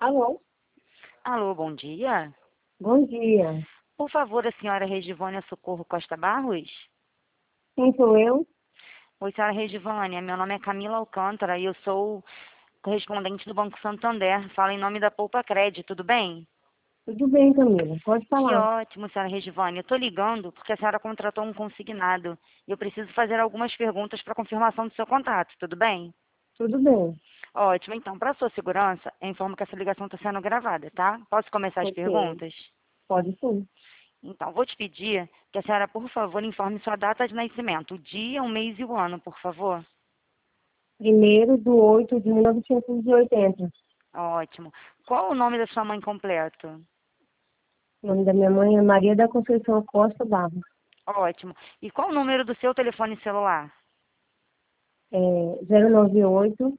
Alô, Alô, bom dia. bom dia. Por favor, a senhora Regivânia Socorro Costa Barros? Quem sou eu? Oi, senhora Regivânia, meu nome é Camila Alcântara e eu sou correspondente do Banco Santander. Falo em nome da Poupa Crédito, tudo bem? Tudo bem, Camila, pode Que falar. ótimo, senhora Regivânia. Eu estou ligando porque a senhora contratou um consignado e eu preciso fazer algumas perguntas para confirmação do seu contrato, tudo bem? Tudo bem, Ótimo, então, para sua segurança, eu informo que essa ligação está sendo gravada, tá? Posso começar as ok. perguntas? Pode sim. Então, vou te pedir que a senhora, por favor, informe sua data de nascimento, o dia, o mês e o ano, por favor. 1º de 8 de 1980. Ótimo. Qual o nome da sua mãe completo? O nome da minha mãe é Maria da Conceição Costa Barros. Ótimo. E qual o número do seu telefone celular? É 098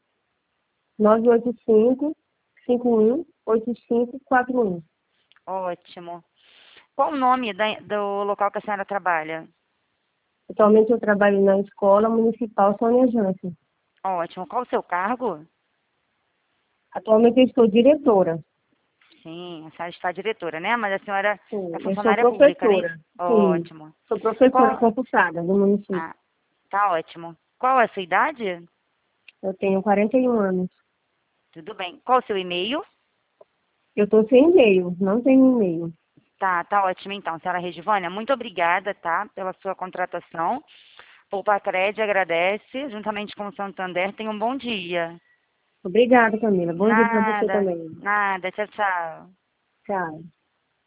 985 518541. Ótimo. Qual o nome do local que a senhora trabalha? Atualmente eu trabalho na Escola Municipal Sônia Jansen. Ótimo. Qual o seu cargo? Atualmente eu estou diretora. Sim, a senhora está diretora, né? Mas a senhora é Sim, eu sou funcionária pública, né? professora. Sim, Ótimo. sou professora Qual... concursada do município. Ah, tá ótimo. Qual é a sua idade? Eu tenho 41 anos. Tudo bem. Qual o seu e-mail? Eu estou sem e-mail, não tenho e-mail. Tá ótimo então, senhora Regivânia. Muito obrigada, tá, pela sua contratação. Poupa Cred agradece, juntamente com o Santander. Tenha um bom dia. Obrigada, Camila. Bom dia para você Nada, também. nada. Tchau, tchau. Tchau.